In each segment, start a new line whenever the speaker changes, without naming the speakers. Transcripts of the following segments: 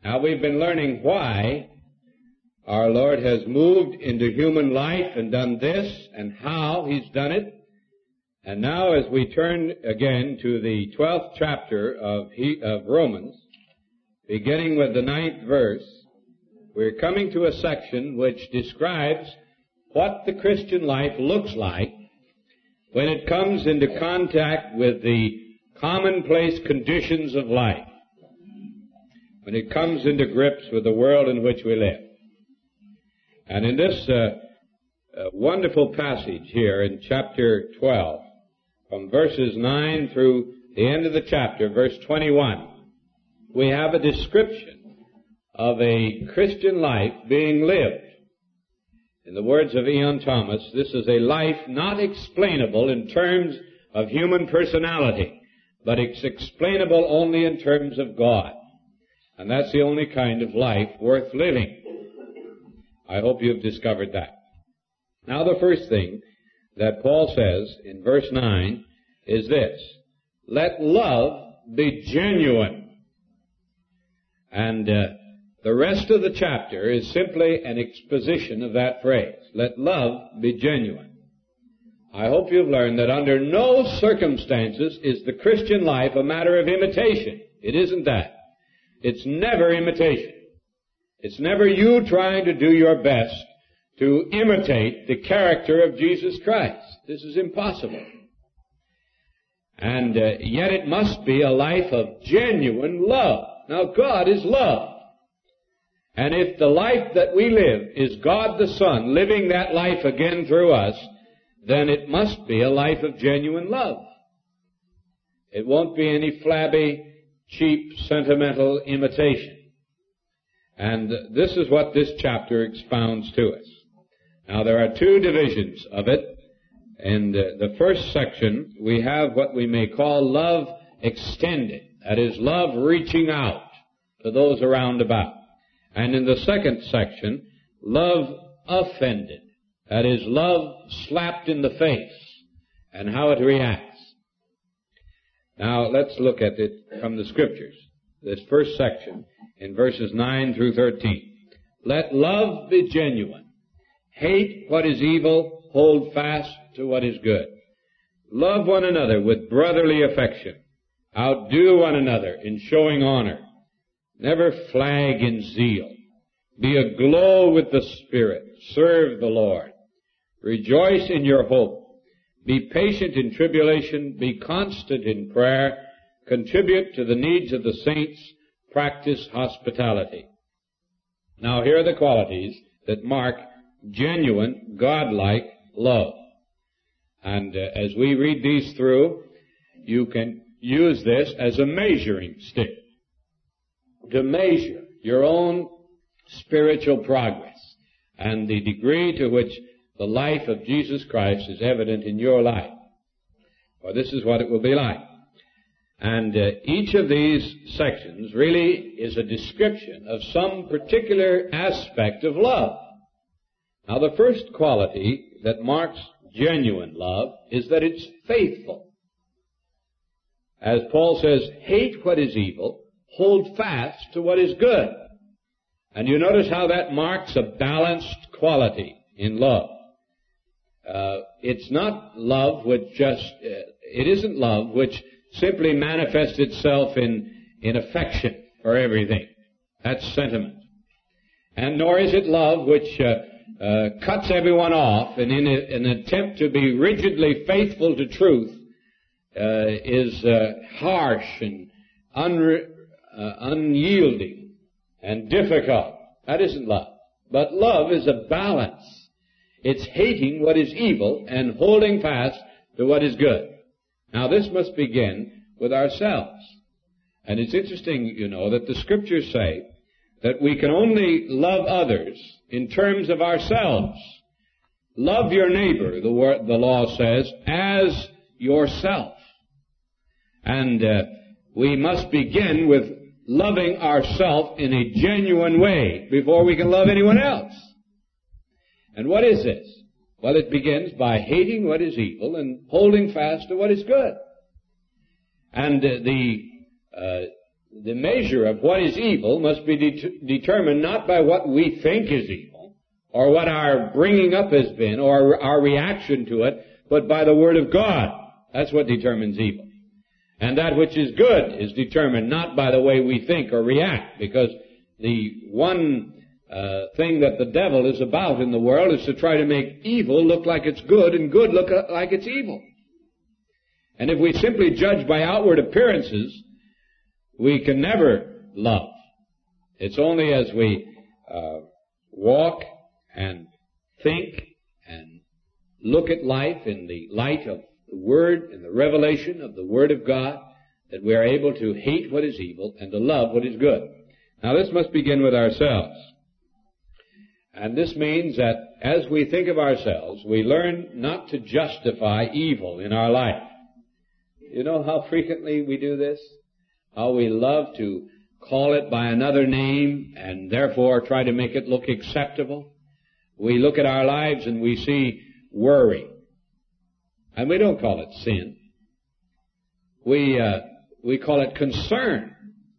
Now, we've been learning why our Lord has moved into human life and done this and how He's done it. And now as we turn again to the 12th chapter of Romans, beginning with the 9th verse, we're coming to a section which describes what the Christian life looks like when it comes into contact with the commonplace conditions of life, when it comes into grips with the world in which we live. And in this wonderful passage here in chapter 12, from verses 9 through the end of the chapter, verse 21, we have a description of a Christian life being lived. In the words of Ian Thomas, this is a life not explainable in terms of human personality, but it's explainable only in terms of God. And that's the only kind of life worth living. I hope you've discovered that. Now the first thing that Paul says in verse 9 is this: let love be genuine. And the rest of the chapter is simply an exposition of that phrase. Let love be genuine. I hope you've learned that under no circumstances is the Christian life a matter of imitation. It isn't that. It's never imitation. It's never you trying to do your best to imitate the character of Jesus Christ. This is impossible. And yet it must be a life of genuine love. Now, God is love. And if the life that we live is God the Son living that life again through us, then it must be a life of genuine love. It won't be any flabby, cheap, sentimental imitation. And this is what this chapter expounds to us. Now, there are two divisions of it. In the first section, we have what we may call love extended. That is, love reaching out to those around about. And in the second section, love offended. That is, love slapped in the face and how it reacts. Now, let's look at it from the Scriptures. This first section, in verses 9 through 13. Let love be genuine. Hate what is evil. Hold fast to what is good. Love one another with brotherly affection. Outdo one another in showing honor. Never flag in zeal. Be aglow with the Spirit. Serve the Lord. Rejoice in your hope. Be patient in tribulation. Be constant in prayer. Contribute to the needs of the saints. Practice hospitality. Now here are the qualities that mark genuine, godlike love. And as we read these through, you can use this as a measuring stick to measure your own spiritual progress and the degree to which the life of Jesus Christ is evident in your life. For this is what it will be like. And each of these sections really is a description of some particular aspect of love. Now, the first quality that marks genuine love is that it's faithful. As Paul says, hate what is evil, hold fast to what is good. And you notice how that marks a balanced quality in love. It's not love which it isn't love which simply manifests itself in affection for everything. That's sentiment. And nor is it love which cuts everyone off and in an attempt to be rigidly faithful to truth is harsh and unyielding and difficult. That isn't love. But love is a balance. It's hating what is evil and holding fast to what is good. Now, this must begin with ourselves. And it's interesting, you know, that the Scriptures say that we can only love others in terms of ourselves. Love your neighbor, the law says, as yourself. And we must begin with loving ourselves in a genuine way before we can love anyone else. And what is this? Well, it begins by hating what is evil and holding fast to what is good. And the the measure of what is evil must be determined not by what we think is evil, or what our bringing up has been, or our reaction to it, but by the Word of God. That's what determines evil. And that which is good is determined not by the way we think or react, because the one thing that the devil is about in the world is to try to make evil look like it's good and good look like it's evil. And if we simply judge by outward appearances, we can never love. It's only as we walk and think and look at life in the light of the Word and the revelation of the Word of God that we are able to hate what is evil and to love what is good. Now this must begin with ourselves. And this means that as we think of ourselves, we learn not to justify evil in our life. You know how frequently we do this? How we love to call it by another name and therefore try to make it look acceptable. We look at our lives and we see worry. And we don't call it sin. We call it concern,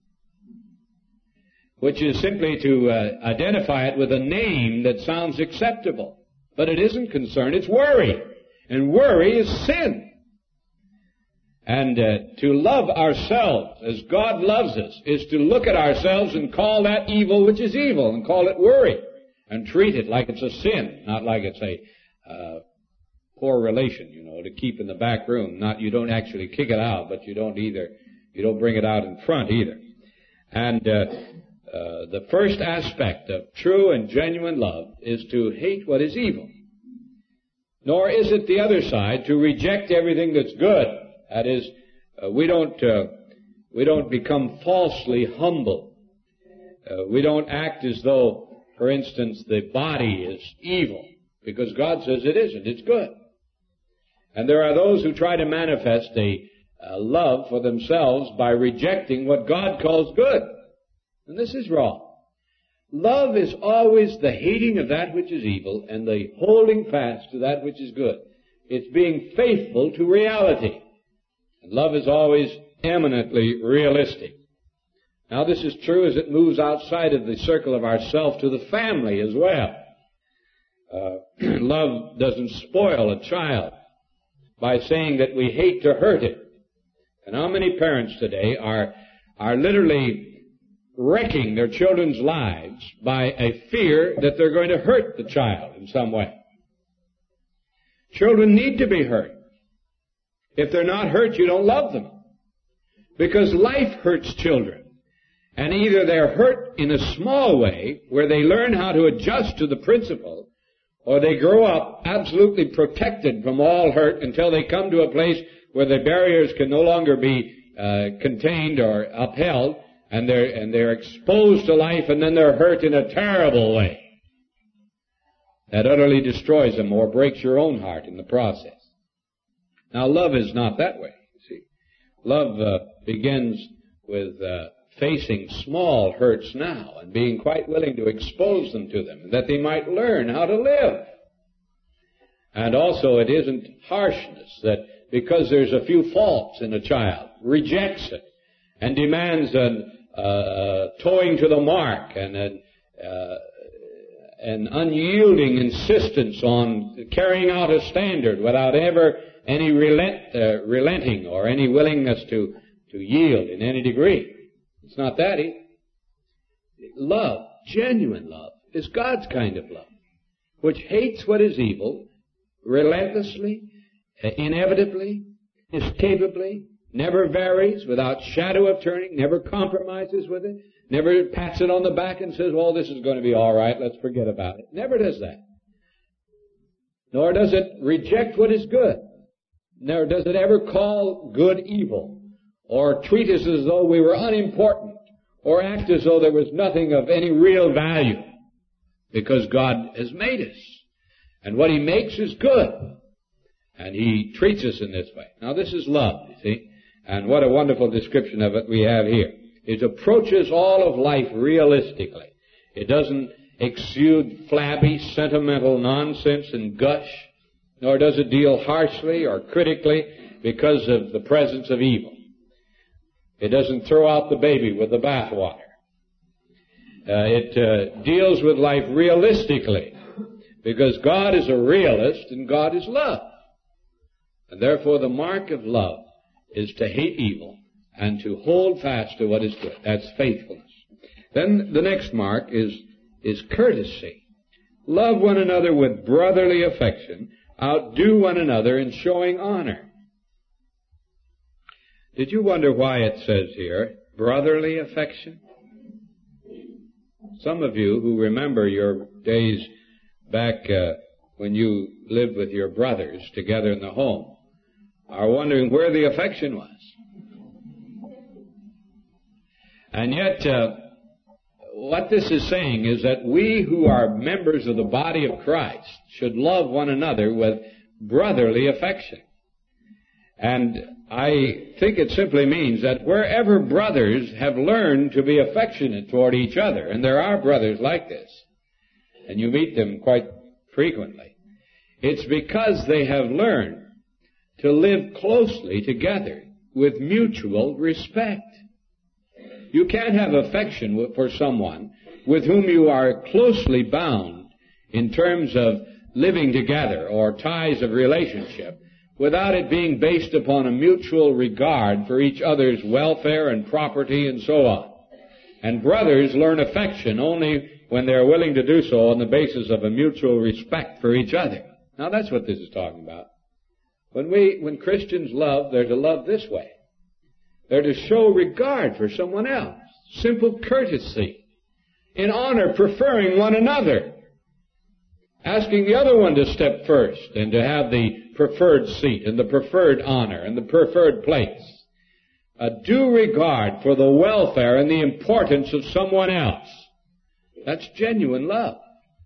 which is simply to identify it with a name that sounds acceptable. But it isn't concern, it's worry. And worry is sin. And to love ourselves as God loves us is to look at ourselves and call that evil which is evil and call it worry and treat it like it's a sin, not like it's a poor relation, to keep in the back room. You don't actually kick it out, but you don't bring it out in front either. And the first aspect of true and genuine love is to hate what is evil. Nor is it the other side to reject everything that's good. That is, we don't become falsely humble. We don't act as though, for instance, the body is evil, because God says it isn't. It's good. And there are those who try to manifest a love for themselves by rejecting what God calls good. And this is wrong. Love is always the hating of that which is evil and the holding fast to that which is good. It's being faithful to reality. And love is always eminently realistic. Now this is true as it moves outside of the circle of ourself to the family as well. Love doesn't spoil a child by saying that we hate to hurt it. And how many parents today are literally wrecking their children's lives by a fear that they're going to hurt the child in some way. Children need to be hurt. If they're not hurt, you don't love them. Because life hurts children. And either they're hurt in a small way, where they learn how to adjust to the principle, or they grow up absolutely protected from all hurt until they come to a place where the barriers can no longer be contained or upheld, and they're exposed to life, and then they're hurt in a terrible way that utterly destroys them or breaks your own heart in the process. Now, love is not that way, you see. Love begins with facing small hurts now and being quite willing to expose them to them, that they might learn how to live. And also, it isn't harshness that because there's a few faults in a child, rejects it and demands towing to the mark and an unyielding insistence on carrying out a standard without ever any relenting or any willingness to yield in any degree. It's not that either. Love, genuine love, is God's kind of love, which hates what is evil relentlessly, inevitably, inescapably, never varies, without shadow of turning, never compromises with it, never pats it on the back and says, well, this is going to be all right, let's forget about it. Never does that. Nor does it reject what is good. Nor does it ever call good evil, or treat us as though we were unimportant, or act as though there was nothing of any real value, because God has made us. And what He makes is good. And He treats us in this way. Now this is love, you see. And what a wonderful description of it we have here. It approaches all of life realistically. It doesn't exude flabby, sentimental nonsense and gush, nor does it deal harshly or critically because of the presence of evil. It doesn't throw out the baby with the bathwater. It deals with life realistically, because God is a realist and God is love. And therefore the mark of love is to hate evil and to hold fast to what is good. That's faithfulness. Then the next mark is courtesy. Love one another with brotherly affection. Outdo one another in showing honor. Did you wonder why it says here, brotherly affection? Some of you who remember your days back when you lived with your brothers together in the home are wondering where the affection was. And yet, what this is saying is that we who are members of the body of Christ should love one another with brotherly affection. And I think it simply means that wherever brothers have learned to be affectionate toward each other, and there are brothers like this, and you meet them quite frequently, it's because they have learned to live closely together with mutual respect. You can't have affection for someone with whom you are closely bound in terms of living together or ties of relationship without it being based upon a mutual regard for each other's welfare and property and so on. And brothers learn affection only when they're willing to do so on the basis of a mutual respect for each other. Now that's what this is talking about. When Christians love, they're to love this way. They're to show regard for someone else. Simple courtesy. In honor, preferring one another. Asking the other one to step first and to have the preferred seat and the preferred honor and the preferred place. A due regard for the welfare and the importance of someone else. That's genuine love.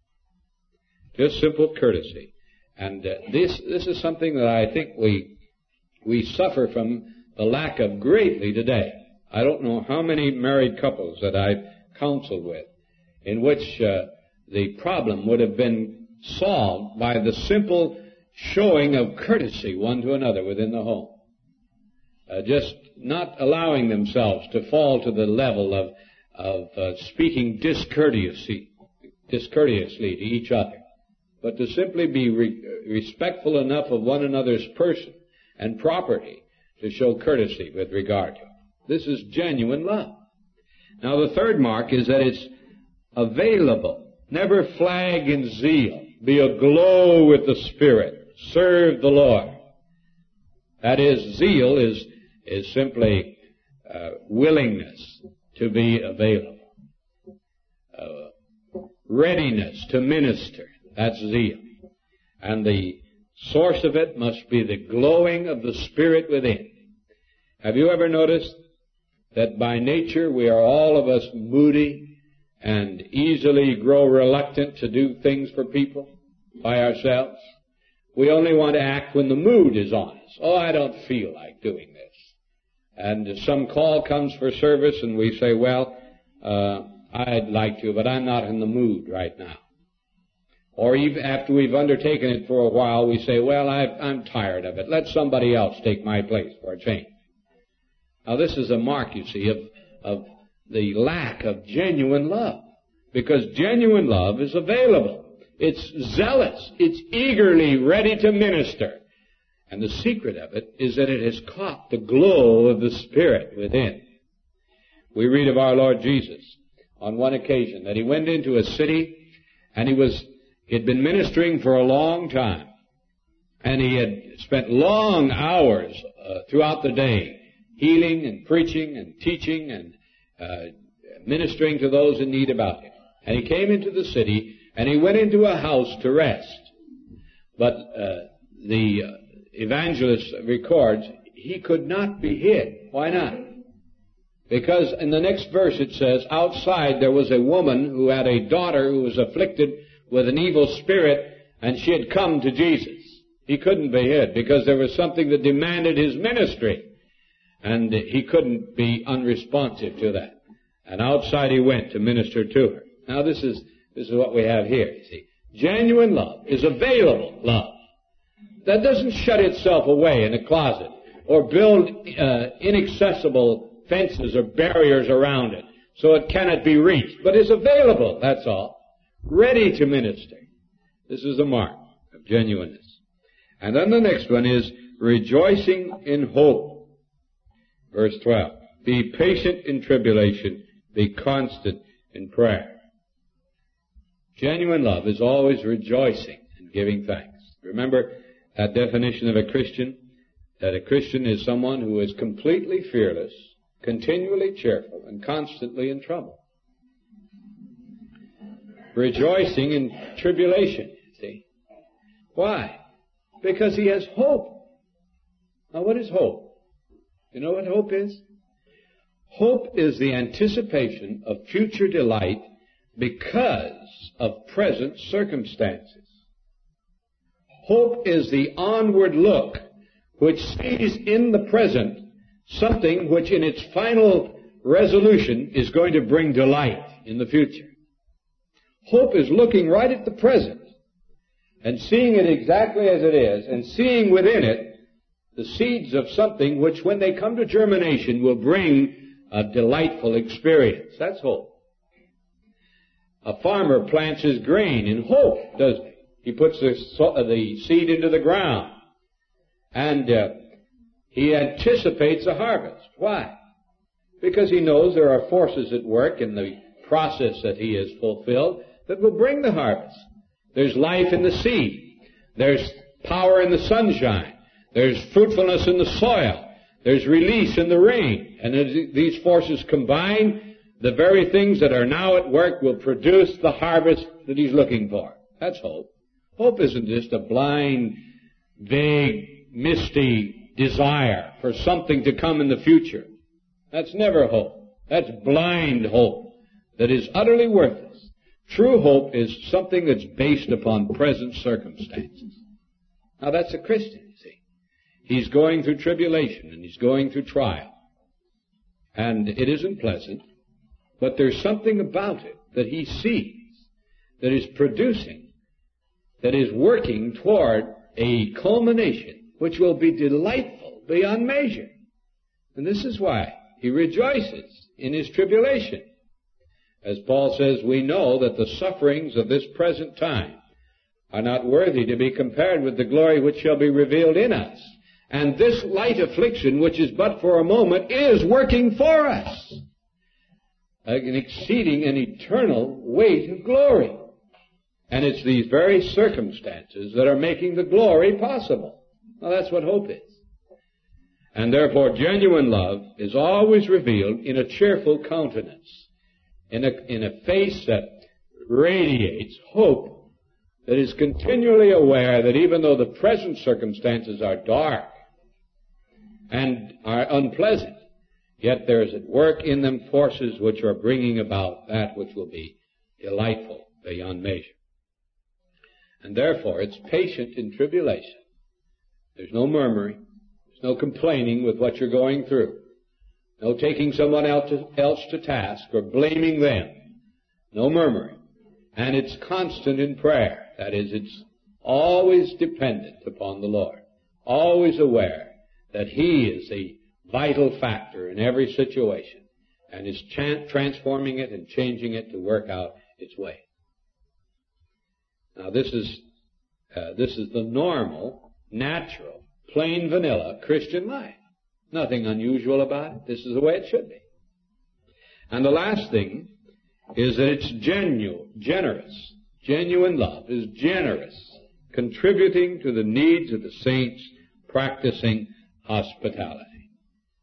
Just simple courtesy. And this is something that I think we suffer from the lack of greatly today. I don't know how many married couples that I've counseled with in which the problem would have been solved by the simple showing of courtesy one to another within the home. Just not allowing themselves to fall to the level of speaking discourteously to each other, but to simply be respectful enough of one another's person and property to show courtesy with regard to it. This is genuine love. Now the third mark is that it's available. Never flag in zeal. Be aglow with the Spirit. Serve the Lord. That is, zeal is simply willingness to be available. Readiness to minister. That's zeal. And the source of it must be the glowing of the Spirit within. Have you ever noticed that by nature we are all of us moody and easily grow reluctant to do things for people by ourselves? We only want to act when the mood is on us. Oh, I don't feel like doing this. And some call comes for service and we say, well, I'd like to, but I'm not in the mood right now. Or even after we've undertaken it for a while, we say, well, I'm tired of it. Let somebody else take my place for a change. Now, this is a mark, you see, of the lack of genuine love. Because genuine love is available. It's zealous. It's eagerly ready to minister. And the secret of it is that it has caught the glow of the Spirit within. We read of our Lord Jesus on one occasion that he went into a city and he'd been ministering for a long time. And he had spent long hours throughout the day healing and preaching and teaching and ministering to those in need about him. And he came into the city and he went into a house to rest. But the evangelist records he could not be hid. Why not? Because in the next verse it says, outside there was a woman who had a daughter who was afflicted with an evil spirit, and she had come to Jesus. He couldn't be hid because there was something that demanded his ministry. And he couldn't be unresponsive to that. And outside he went to minister to her. Now this is what we have here, you see. Genuine love is available love. That doesn't shut itself away in a closet or build inaccessible fences or barriers around it, so it cannot be reached, but is available, that's all. Ready to minister. This is the mark of genuineness. And then the next one is rejoicing in hope. Verse 12. Be patient in tribulation, be constant in prayer. Genuine love is always rejoicing and giving thanks. Remember that definition of a Christian? That a Christian is someone who is completely fearless, continually cheerful, and constantly in trouble. Rejoicing in tribulation, see? Why? Because he has hope. Now what is hope? You know what hope is? Hope is the anticipation of future delight because of present circumstances. Hope is the onward look which sees in the present something which in its final resolution is going to bring delight in the future. Hope is looking right at the present and seeing it exactly as it is and seeing within it the seeds of something which when they come to germination will bring a delightful experience. That's hope. A farmer plants his grain in hope, doesn't he? He puts the seed into the ground and he anticipates a harvest. Why? Because he knows there are forces at work in the process that he has fulfilled that will bring the harvest. There's life in the seed. There's power in the sunshine. There's fruitfulness in the soil. There's release in the rain. And as these forces combine, the very things that are now at work will produce the harvest that he's looking for. That's hope. Hope isn't just a blind, vague, misty desire for something to come in the future. That's never hope. That's blind hope that is utterly worthless. True hope is something that's based upon present circumstances. Now that's a Christian, you see. He's going through tribulation and he's going through trial. And it isn't pleasant, but there's something about it that he sees that is producing, that is working toward a culmination which will be delightful beyond measure. And this is why he rejoices in his tribulation. As Paul says, we know that the sufferings of this present time are not worthy to be compared with the glory which shall be revealed in us. And this light affliction, which is but for a moment, is working for us an exceeding and eternal weight of glory. And it's these very circumstances that are making the glory possible. Now that's what hope is. And therefore genuine love is always revealed in a cheerful countenance, in a face that radiates hope, that is continually aware that even though the present circumstances are dark and are unpleasant, yet there is at work in them forces which are bringing about that which will be delightful beyond measure. And therefore it's patient in tribulation. There's no murmuring. There's no complaining with what you're going through. No taking someone else to task or blaming them. No murmuring. And it's constant in prayer. That is, it's always dependent upon the Lord. Always aware that He is a vital factor in every situation and is transforming it and changing it to work out its way. Now this is the normal, natural, plain vanilla Christian life. Nothing unusual about it. This is the way it should be. And the last thing is that it's generous. Genuine love is generous, contributing to the needs of the saints, practicing hospitality.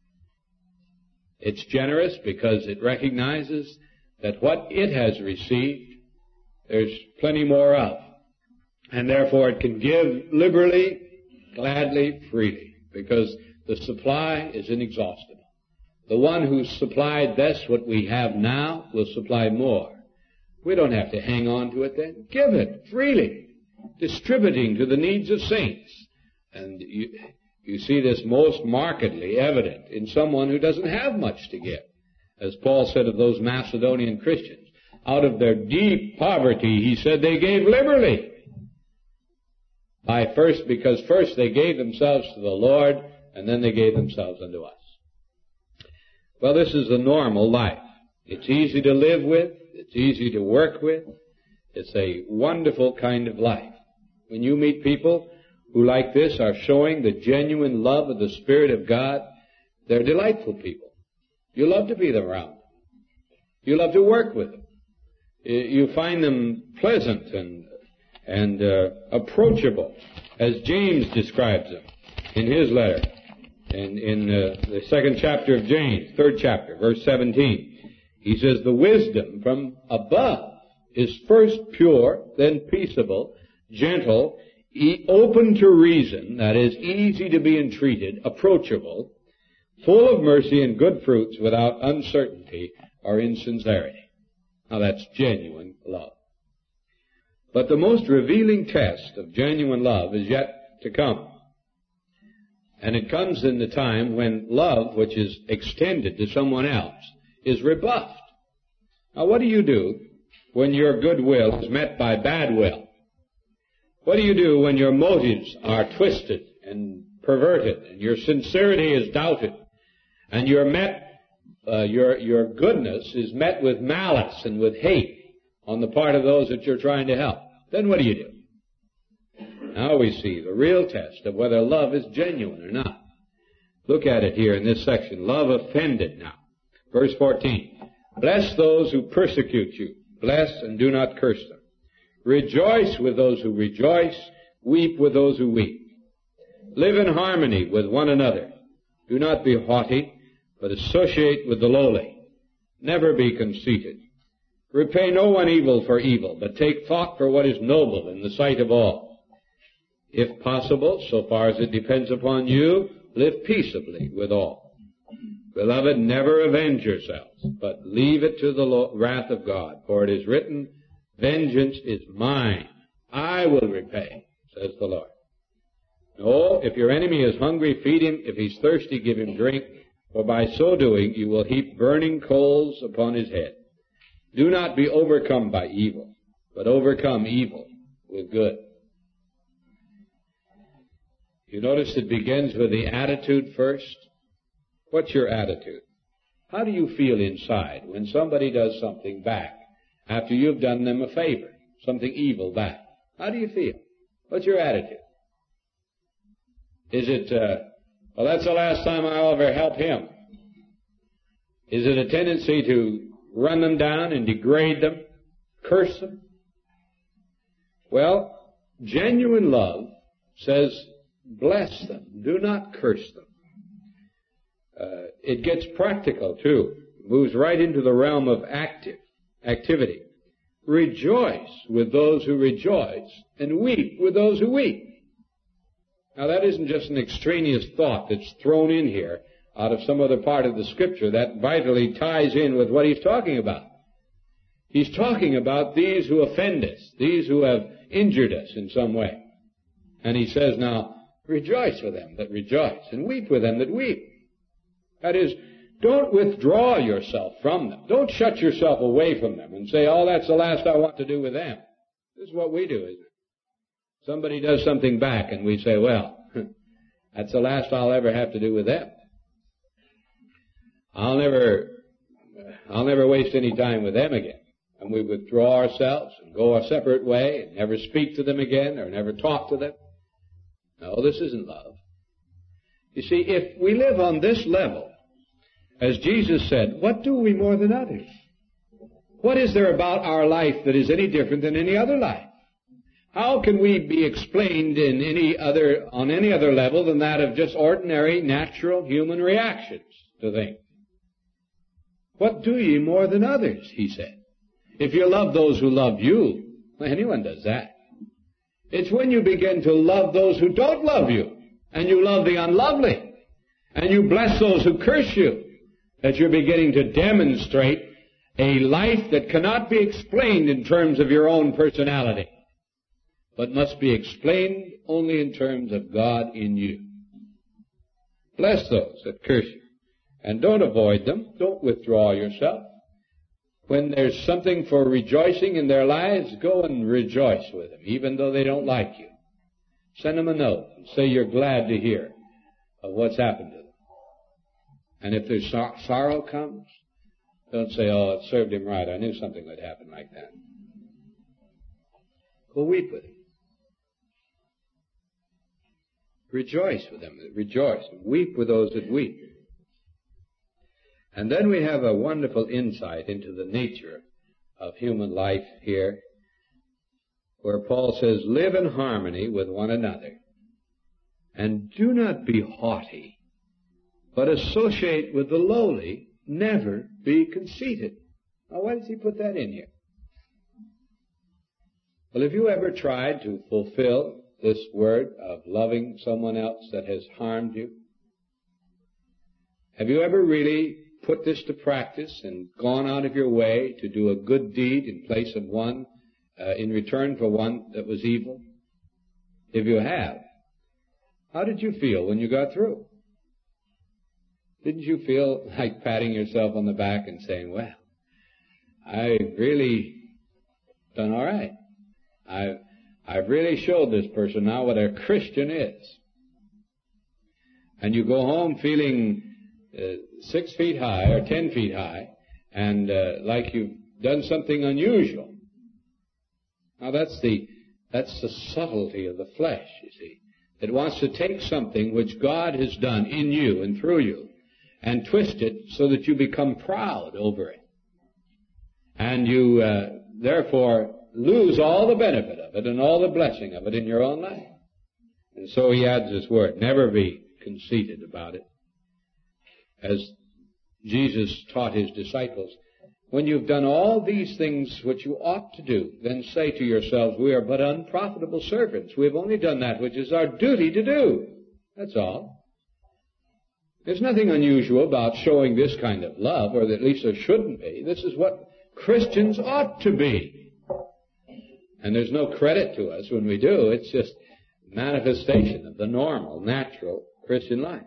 It's generous because it recognizes that what it has received, there's plenty more of. And therefore it can give liberally, gladly, freely, because the supply is inexhaustible. The one who supplied this, what we have now, will supply more. We don't have to hang on to it then. Give it freely, distributing to the needs of saints. And you see this most markedly evident in someone who doesn't have much to give. As Paul said of those Macedonian Christians, out of their deep poverty, he said they gave liberally. Because first they gave themselves to the Lord, and then they gave themselves unto us. Well, this is the normal life. It's easy to live with. It's easy to work with. It's a wonderful kind of life. When you meet people who like this are showing the genuine love of the Spirit of God, they're delightful people. You love to be around them. You love to work with them. You find them pleasant and approachable, as James describes them in his letter. In the second chapter of James, third chapter, verse 17, he says, "The wisdom from above is first pure, then peaceable, gentle, open to reason," that is, easy to be entreated, approachable, full of mercy and good fruits, without uncertainty or insincerity. Now that's genuine love. But the most revealing test of genuine love is yet to come. And it comes in the time when love, which is extended to someone else, is rebuffed. Now what do you do when your goodwill is met by bad will? What do you do when your motives are twisted and perverted and your sincerity is doubted and your goodness is met with malice and with hate on the part of those that you're trying to help? Then what do you do? Now we see the real test of whether love is genuine or not. Look at it here in this section. Love offended now. Verse 14. "Bless those who persecute you. Bless and do not curse them. Rejoice with those who rejoice. Weep with those who weep. Live in harmony with one another. Do not be haughty, but associate with the lowly. Never be conceited. Repay no one evil for evil, but take thought for what is noble in the sight of all. If possible, so far as it depends upon you, live peaceably with all. Beloved, never avenge yourselves, but leave it to the wrath of God. For it is written, 'Vengeance is mine. I will repay,' says the Lord. No, if your enemy is hungry, feed him. If he's thirsty, give him drink. For by so doing, you will heap burning coals upon his head. Do not be overcome by evil, but overcome evil with good." You notice it begins with the attitude first. What's your attitude? How do you feel inside when somebody does something back after you've done them a favor, something evil back? How do you feel? What's your attitude? Is it, well, that's the last time I'll ever help him? Is it a tendency to run them down and degrade them, curse them? Well, genuine love says, bless them. Do not curse them. It gets practical, too. It moves right into the realm of activity. Rejoice with those who rejoice, and weep with those who weep. Now, that isn't just an extraneous thought that's thrown in here out of some other part of the Scripture. That vitally ties in with what he's talking about. He's talking about these who offend us, these who have injured us in some way. And he says now, rejoice with them that rejoice, and weep with them that weep. That is, don't withdraw yourself from them. Don't shut yourself away from them and say, oh, that's the last I want to do with them. This is what we do, isn't it? Somebody does something back and we say, well, that's the last I'll ever have to do with them. I'll never waste any time with them again. And we withdraw ourselves and go a separate way and never speak to them again or never talk to them. No, this isn't love. You see, if we live on this level, as Jesus said, what do we more than others? What is there about our life that is any different than any other life? How can we be explained on any other level than that of just ordinary, natural human reactions to things? What do ye more than others, he said. If you love those who love you, well, anyone does that. It's when you begin to love those who don't love you, and you love the unlovely, and you bless those who curse you, that you're beginning to demonstrate a life that cannot be explained in terms of your own personality, but must be explained only in terms of God in you. Bless those that curse you, and don't avoid them. Don't withdraw yourself. When there's something for rejoicing in their lives, go and rejoice with them, even though they don't like you. Send them a note and say you're glad to hear of what's happened to them. And if there's sorrow comes, don't say, oh, it served him right. I knew something would happen like that. Go weep with him. Rejoice with them. Rejoice. Weep with those that weep. And then we have a wonderful insight into the nature of human life here, where Paul says, live in harmony with one another, and do not be haughty, but associate with the lowly, never be conceited. Now, why does he put that in here? Well, have you ever tried to fulfill this word of loving someone else that has harmed you? Have you ever really put this to practice and gone out of your way to do a good deed in place of one, in return for one that was evil? If you have, how did you feel when you got through? Didn't you feel like patting yourself on the back and saying, well, I've really done all right. I've really showed this person now what a Christian is. And you go home feeling 6 feet high or 10 feet high, and like you've done something unusual. Now that's the subtlety of the flesh, you see. It wants to take something which God has done in you and through you and twist it so that you become proud over it. And you therefore lose all the benefit of it and all the blessing of it in your own life. And so he adds this word, never be conceited about it. As Jesus taught his disciples, when you've done all these things which you ought to do, then say to yourselves, we are but unprofitable servants. We have only done that which is our duty to do. That's all. There's nothing unusual about showing this kind of love, or at least there shouldn't be. This is what Christians ought to be. And there's no credit to us when we do. It's just manifestation of the normal, natural Christian life.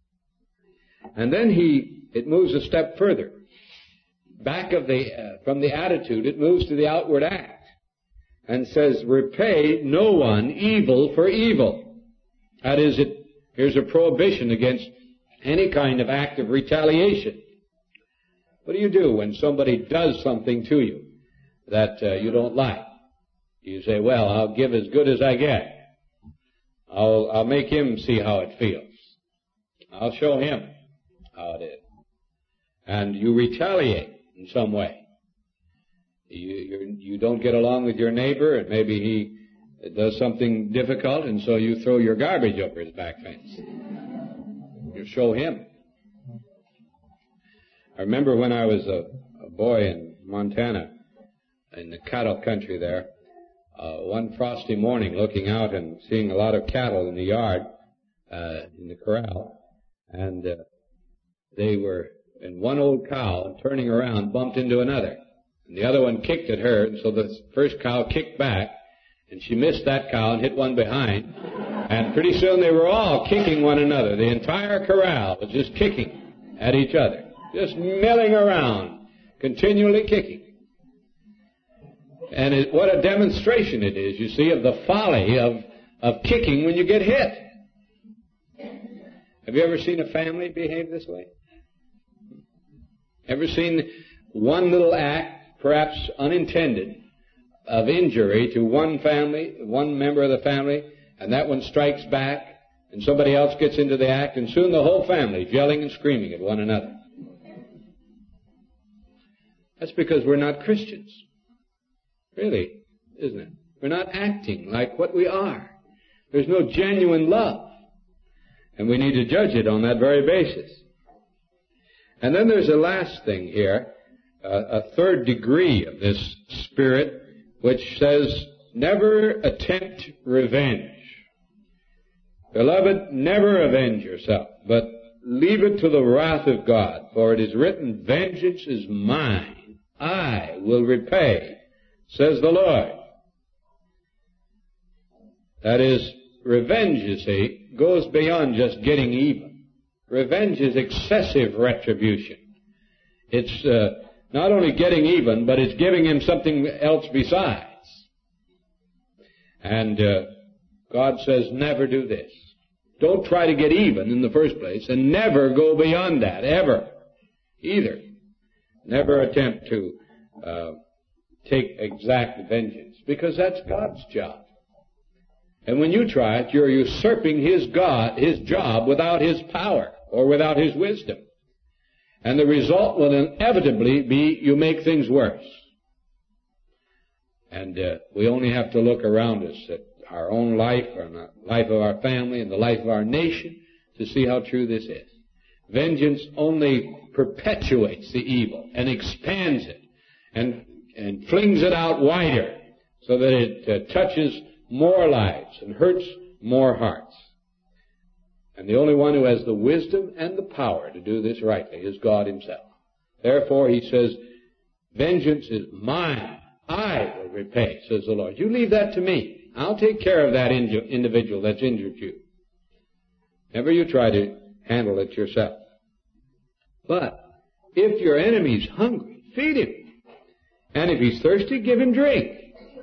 And then it moves a step further. Back from the attitude, it moves to the outward act and says, repay no one evil for evil. That is, here's a prohibition against any kind of act of retaliation. What do you do when somebody does something to you that you don't like? You say, well, I'll give as good as I get. I'll make him see how it feels. I'll show him how it is. And you retaliate in some way. You don't get along with your neighbor, and maybe he does something difficult, and so you throw your garbage over his back fence. You show him. I remember when I was a boy in Montana, in the cattle country there, one frosty morning looking out and seeing a lot of cattle in the yard, in the corral, and they were in one old cow, and turning around bumped into another. And the other one kicked at her, and so the first cow kicked back, and she missed that cow and hit one behind. And pretty soon they were all kicking one another. The entire corral was just kicking at each other, just milling around, continually kicking. And what a demonstration it is, you see, of the folly of kicking when you get hit. Have you ever seen a family behave this way? Ever seen one little act, perhaps unintended, of injury to one family, one member of the family, and that one strikes back, and somebody else gets into the act, and soon the whole family is yelling and screaming at one another? That's because we're not Christians. Really, isn't it? We're not acting like what we are. There's no genuine love. And we need to judge it on that very basis. And then there's a last thing here, a third degree of this spirit, which says, never attempt revenge. Beloved, never avenge yourself, but leave it to the wrath of God. For it is written, vengeance is mine, I will repay, says the Lord. That is, revenge, you see, goes beyond just getting even. Revenge is excessive retribution. It's not only getting even, but it's giving him something else besides. And God says, never do this. Don't try to get even in the first place, and never go beyond that, ever, either. Never attempt to take exact vengeance, because that's God's job. And when you try it, you're usurping His job without His power or without His wisdom. And the result will inevitably be you make things worse. And we only have to look around us at our own life, or the life of our family, and the life of our nation to see how true this is. Vengeance only perpetuates the evil and expands it and flings it out wider so that it touches more lives and hurts more hearts. And the only one who has the wisdom and the power to do this rightly is God Himself. Therefore, He says, vengeance is mine. I will repay, says the Lord. You leave that to me. I'll take care of that individual that's injured you. Never you try to handle it yourself. But if your enemy's hungry, feed him. And if he's thirsty, give him drink.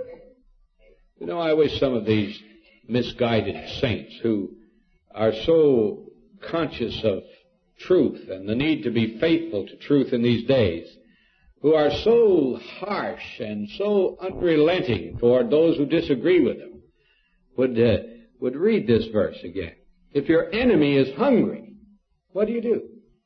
You know, I wish some of these misguided saints who are so conscious of truth and the need to be faithful to truth in these days, who are so harsh and so unrelenting toward those who disagree with them, would read this verse again. If your enemy is hungry, what do? Do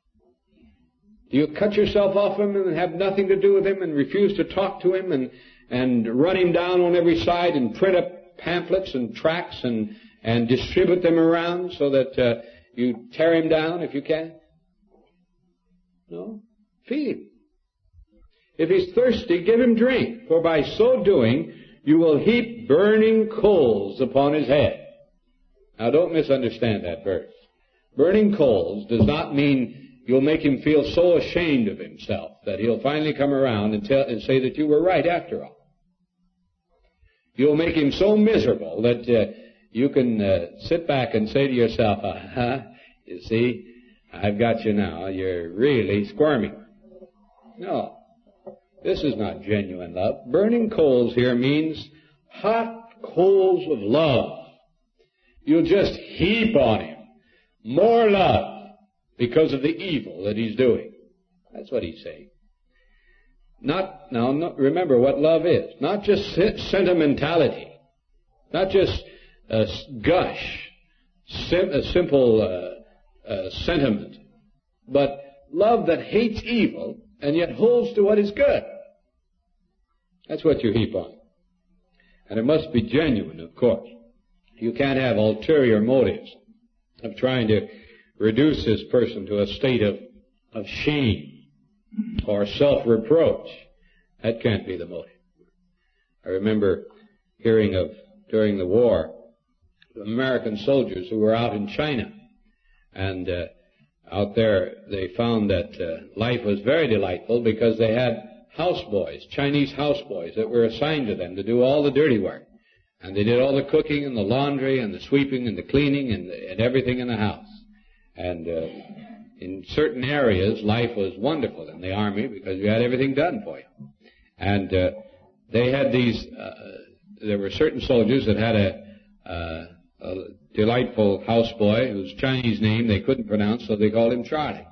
you cut yourself off him and have nothing to do with him and refuse to talk to him and run him down on every side and print up pamphlets and tracts and distribute them around so that you tear him down if you can? No. Feed him. If he's thirsty, give him drink, for by so doing you will heap burning coals upon his head. Now don't misunderstand that verse. Burning coals does not mean you'll make him feel so ashamed of himself that he'll finally come around and say that you were right after all. You'll make him so miserable that you can sit back and say to yourself, you see, I've got you now. You're really squirming. No. This is not genuine love. Burning coals here means hot coals of love. You'll just heap on him more love because of the evil that he's doing. That's what he's saying. Remember what love is. Not just sentimentality. Not just gush, a simple sentiment. But love that hates evil and yet holds to what is good. That's what you heap on. And it must be genuine, of course. You can't have ulterior motives of trying to reduce this person to a state of shame or self-reproach. That can't be the motive. I remember hearing of, during the war, American soldiers who were out in China. And out there they found that life was very delightful because they had houseboys, Chinese houseboys, that were assigned to them to do all the dirty work. And they did all the cooking and the laundry and the sweeping and the cleaning and everything in the house. And in certain areas, life was wonderful in the Army because you had everything done for you. And they had these, there were certain soldiers that had a delightful houseboy whose Chinese name they couldn't pronounce, so they called him Charlie.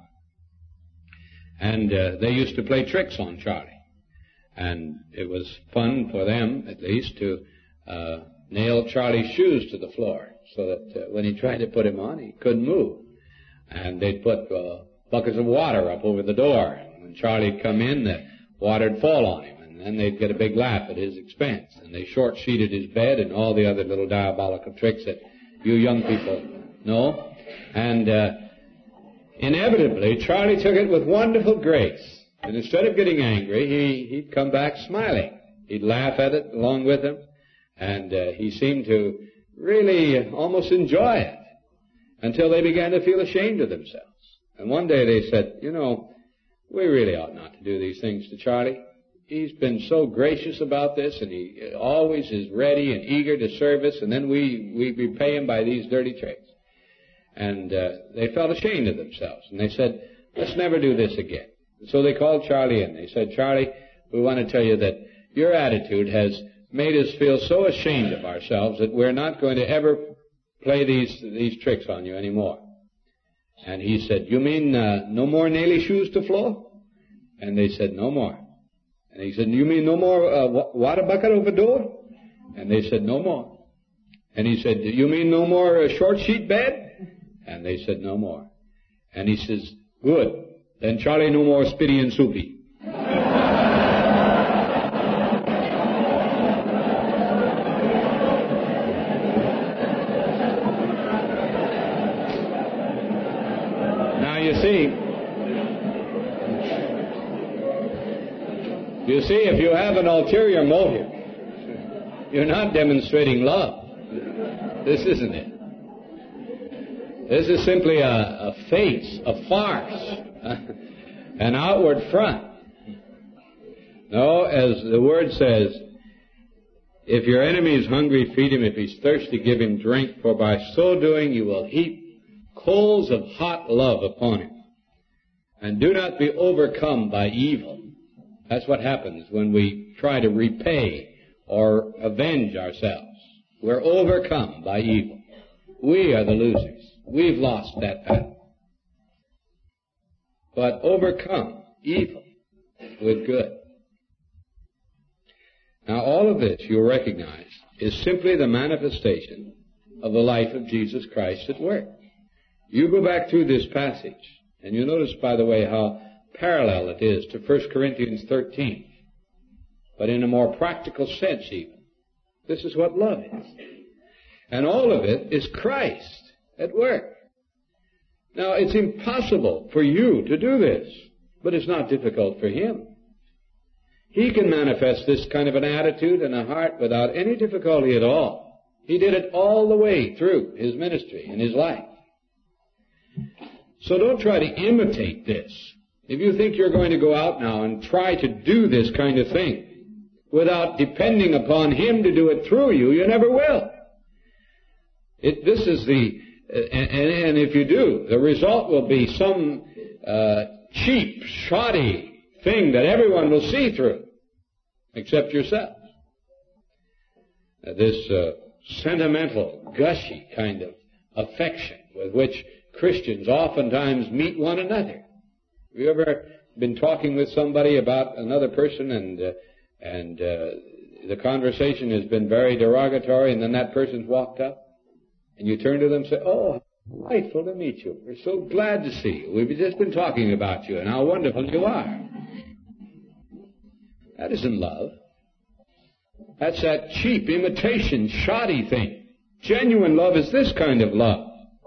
And they used to play tricks on Charlie. And it was fun for them, at least, to nail Charlie's shoes to the floor so that when he tried to put him on, he couldn't move. And they'd put buckets of water up over the door. And when Charlie'd come in, the water'd fall on him. And then they'd get a big laugh at his expense. And they short-sheeted his bed and all the other little diabolical tricks that you young people know. And inevitably, Charlie took it with wonderful grace. And instead of getting angry, he'd come back smiling. He'd laugh at it along with him. And he seemed to really almost enjoy it until they began to feel ashamed of themselves. And one day they said, you know, we really ought not to do these things to Charlie. He's been so gracious about this, and he always is ready and eager to serve us, and then we repay him by these dirty tricks. And they felt ashamed of themselves. And they said, let's never do this again. And so they called Charlie in. They said, Charlie, we want to tell you that your attitude has made us feel so ashamed of ourselves that we're not going to ever play these tricks on you anymore. And he said, you mean no more naily shoes to floor? And they said, no more. And he said, you mean no more water bucket over door? And they said, no more. And he said, you mean no more short sheet bed? And they said, no more. And he says, good. Then Charlie, no more Spitty and Soupy. Now you see, if you have an ulterior motive, you're not demonstrating love. This isn't it. This is simply a face, a farce, an outward front. No, as the word says, if your enemy is hungry, feed him. If he's thirsty, give him drink. For by so doing you will heap coals of hot love upon him. And do not be overcome by evil. That's what happens when we try to repay or avenge ourselves. We're overcome by evil. We are the losers. We've lost that battle. But overcome evil with good. Now all of this, you'll recognize, is simply the manifestation of the life of Jesus Christ at work. You go back through this passage, and you notice, by the way, how parallel it is to 1 Corinthians 13. But in a more practical sense even. This is what love is. And all of it is Christ at work. Now, it's impossible for you to do this, but it's not difficult for Him. He can manifest this kind of an attitude in a heart without any difficulty at all. He did it all the way through His ministry and His life. So don't try to imitate this. If you think you're going to go out now and try to do this kind of thing without depending upon Him to do it through you, you never will. And if you do, the result will be some cheap, shoddy thing that everyone will see through, except yourself. This sentimental, gushy kind of affection with which Christians oftentimes meet one another. Have you ever been talking with somebody about another person and the conversation has been very derogatory, and then that person's walked up, and you turn to them and say, "Oh, delightful to meet you. We're so glad to see you. We've just been talking about you and how wonderful you are." That isn't love. That's that cheap imitation, shoddy thing. Genuine love is this kind of love.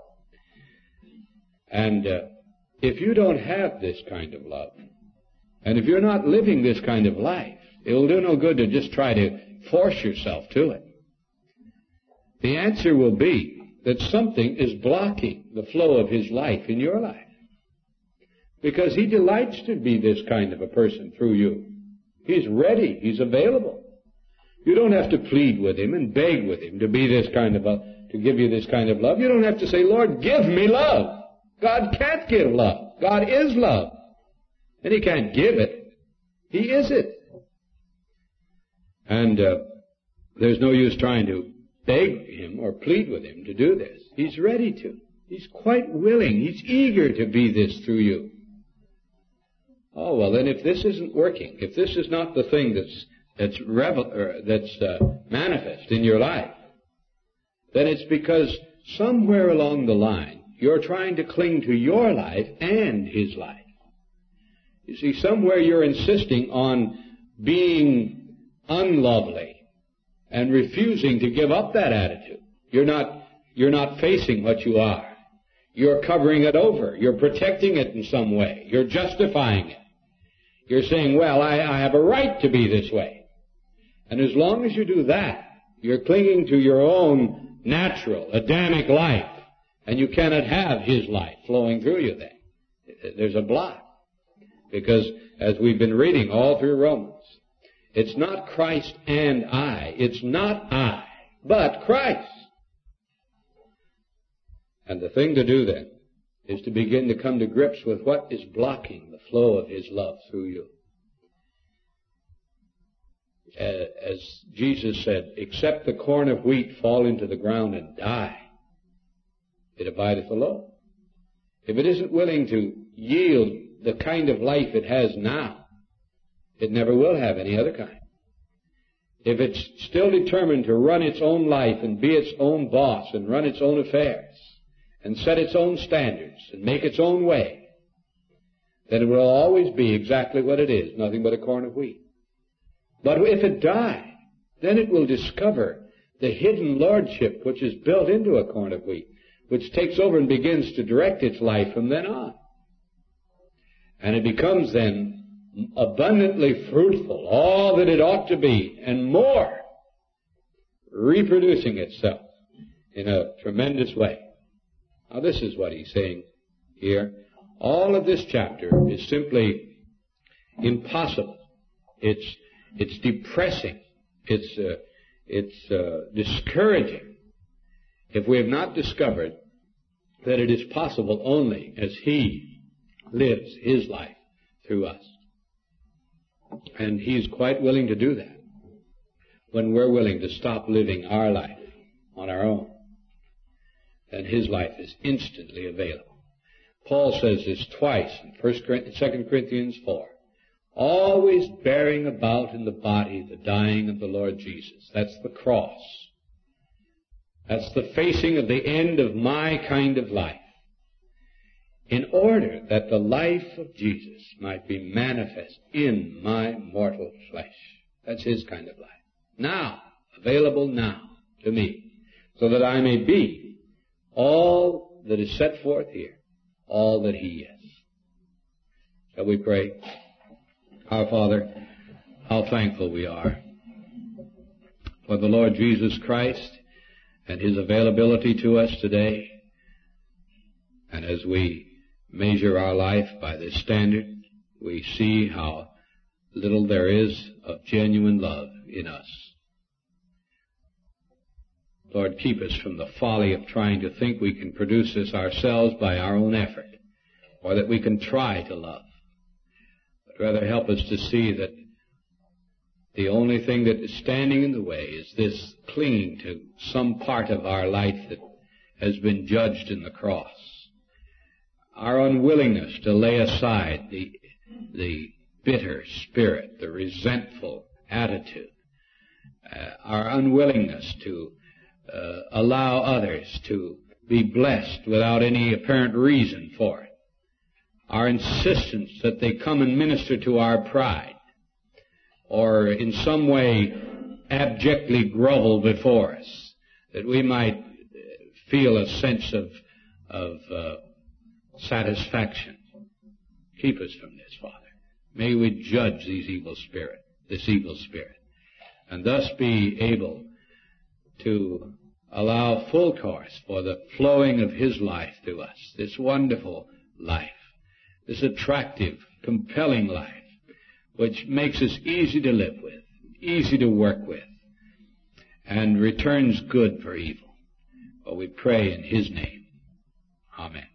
And if you don't have this kind of love, and if you're not living this kind of life, it will do no good to just try to force yourself to it. The answer will be that something is blocking the flow of His life in your life. Because He delights to be this kind of a person through you. He's ready. He's available. You don't have to plead with Him and beg with Him to be this kind of to give you this kind of love. You don't have to say, "Lord, give me love." God can't give love. God is love. And He can't give it. He is it. And there's no use trying to beg Him or plead with Him to do this. He's ready to. He's quite willing. He's eager to be this through you. Oh, well, then if this isn't working, if this is not the thing that's manifest in your life, then it's because somewhere along the line you're trying to cling to your life and His life. You see, somewhere you're insisting on being unlovely and refusing to give up that attitude. You're not facing what you are. You're covering it over. You're protecting it in some way. You're justifying it. You're saying, "Well, I have a right to be this way." And as long as you do that, you're clinging to your own natural, Adamic life, and you cannot have His life flowing through you then. There's a block. Because, as we've been reading all through Romans, it's not Christ and I. It's not I, but Christ. And the thing to do then is to begin to come to grips with what is blocking the flow of His love through you. As Jesus said, "Except the corn of wheat fall into the ground and die, it abideth alone. If it isn't willing to yield the kind of life it has now, it never will have any other kind. If it's still determined to run its own life and be its own boss and run its own affairs and set its own standards and make its own way, then it will always be exactly what it is, nothing but a corn of wheat. But if it die, then it will discover the hidden lordship which is built into a corn of wheat, which takes over and begins to direct its life from then on. And it becomes then abundantly fruitful, all that it ought to be, and more, reproducing itself in a tremendous way. Now this is what he's saying here. All of this chapter is simply impossible. It's depressing. It's discouraging if we have not discovered that it is possible only as he lives his life through us. And he's quite willing to do that when we're willing to stop living our life on our own. Then his life is instantly available. Paul says this twice in 2 Corinthians 4. Always bearing about in the body the dying of the Lord Jesus. That's the cross. That's the facing of the end of my kind of life, in order that the life of Jesus might be manifest in my mortal flesh. That's his kind of life. Now, available now to me, so that I may be all that is set forth here, all that he is. Shall we pray? Our Father, how thankful we are for the Lord Jesus Christ and his availability to us today. And as we measure our life by this standard, we see how little there is of genuine love in us. Lord, keep us from the folly of trying to think we can produce this ourselves by our own effort, or that we can try to love. But rather help us to see that the only thing that is standing in the way is this clinging to some part of our life that has been judged in the cross. Our unwillingness to lay aside the bitter spirit, the resentful attitude, our unwillingness to allow others to be blessed without any apparent reason for it, our insistence that they come and minister to our pride, or in some way abjectly grovel before us, that we might feel a sense of satisfaction. Keep us from this, Father. May we judge this evil spirit, and thus be able to allow full course for the flowing of his life through us, this wonderful life, this attractive, compelling life, which makes us easy to live with, easy to work with, and returns good for evil. For we pray in his name. Amen.